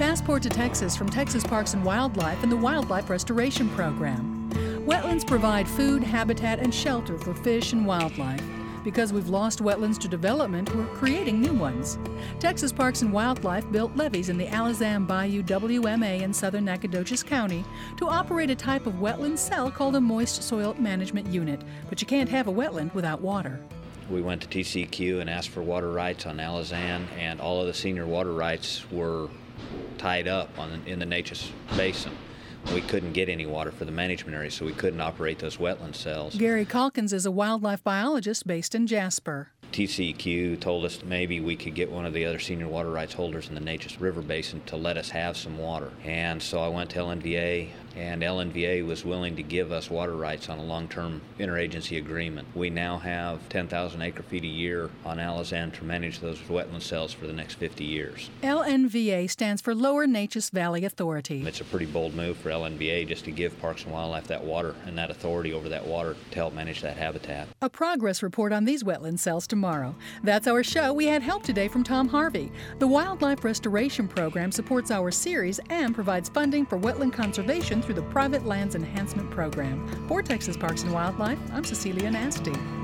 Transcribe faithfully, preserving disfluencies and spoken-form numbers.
Passport to Texas from Texas Parks and Wildlife and the Wildlife Restoration Program. Wetlands provide food, habitat, and shelter for fish and wildlife. Because we've lost wetlands to development, we're creating new ones. Texas Parks and Wildlife built levees in the Alizam Bayou W M A in southern Nacogdoches County to operate a type of wetland cell called a moist soil management unit. But you can't have a wetland without water. We went to T C Q and asked for water rights on Alizam, and all of the senior water rights were tied up on, in the Neches Basin. We couldn't get any water for the management area, so we couldn't operate those wetland cells. Gary Calkins is a wildlife biologist based in Jasper. T C Q told us maybe we could get one of the other senior water rights holders in the Neches River Basin to let us have some water. And so I went to L N V A, and L N V A was willing to give us water rights on a long-term interagency agreement. We now have ten thousand acre feet a year on Alizam to manage those wetland cells for the next fifty years. L N V A stands for Lower Neches Valley Authority. It's a pretty bold move for L N V A just to give Parks and Wildlife that water and that authority over that water to help manage that habitat. A progress report on these wetland cells tomorrow. That's our show. We had help today from Tom Harvey. The Wildlife Restoration Program supports our series and provides funding for wetland conservation through the Private Lands Enhancement Program. For Texas Parks and Wildlife, I'm Cecilia Nasty.